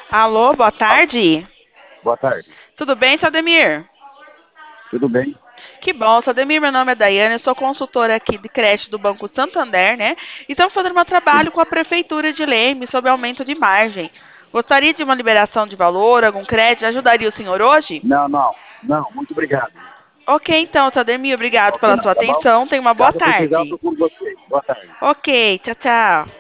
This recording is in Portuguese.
Alô, boa Ah, tarde. boa tarde. Tudo bem, Sademir? Tudo bem? Que bom, Sademir, meu nome é Daiane, eu sou consultora aqui de crédito do Banco Santander, né? E estamos fazendo um trabalho Sim. com a Prefeitura de Leme sobre aumento de margem. Gostaria de uma liberação de valor, algum crédito? Ajudaria o senhor hoje? Não, não, não, muito obrigado. Ok, então, Sademir, obrigado Ok, pela não, sua tá bom? atenção. Tenha uma boa Caso precisar, eu tarde. procuro você. Boa tarde. Ok, tchau, tchau.